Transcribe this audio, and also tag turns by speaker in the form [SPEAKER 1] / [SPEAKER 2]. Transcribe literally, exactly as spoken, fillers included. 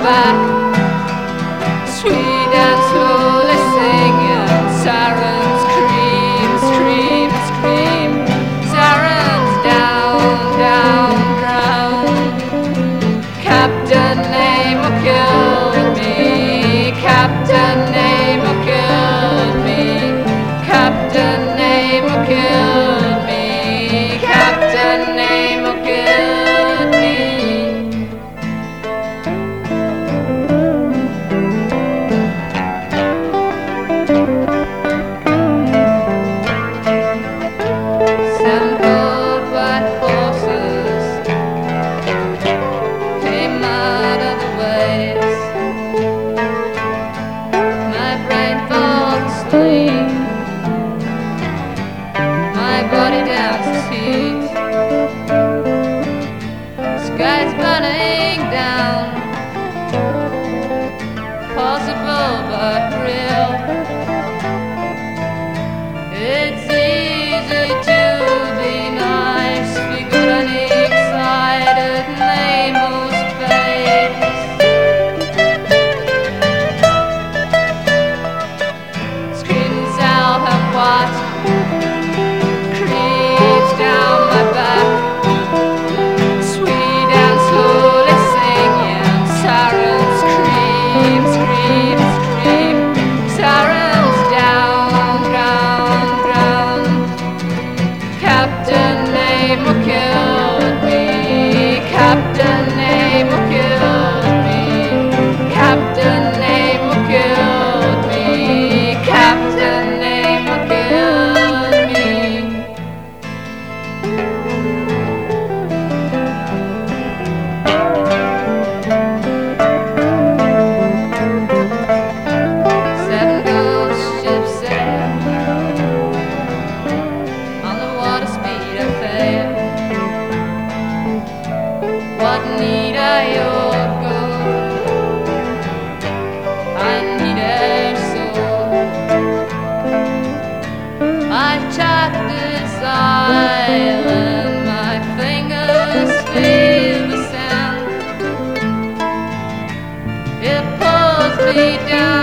[SPEAKER 1] back, sweet and slowly singing. Sirens scream, scream, scream. Sirens down, down, drown. Captain Nemo killed me. Captain Nemo killed me. Captain Nemo killed me. Captain Nemo killed me. Seven cold white horses came out of the waves. My brain falls asleep. My body dances heat. Sky's burning down. Possible but real. It's easy to be nice. We got an excited Nemo's face. Screams out and what creeps down my back. Sweet and slowly singing. Sirens scream, scream, scream. Sirens down, down, down. Captain Nemo killed me. Captain Nemo killed me. Captain Nemo killed me. Captain Nemo killed me. Seven ghost ships sail on the water speed I fail. What need I your gold? I need a soul. I've tracked this island. My fingers feel the sand. It pulls me down.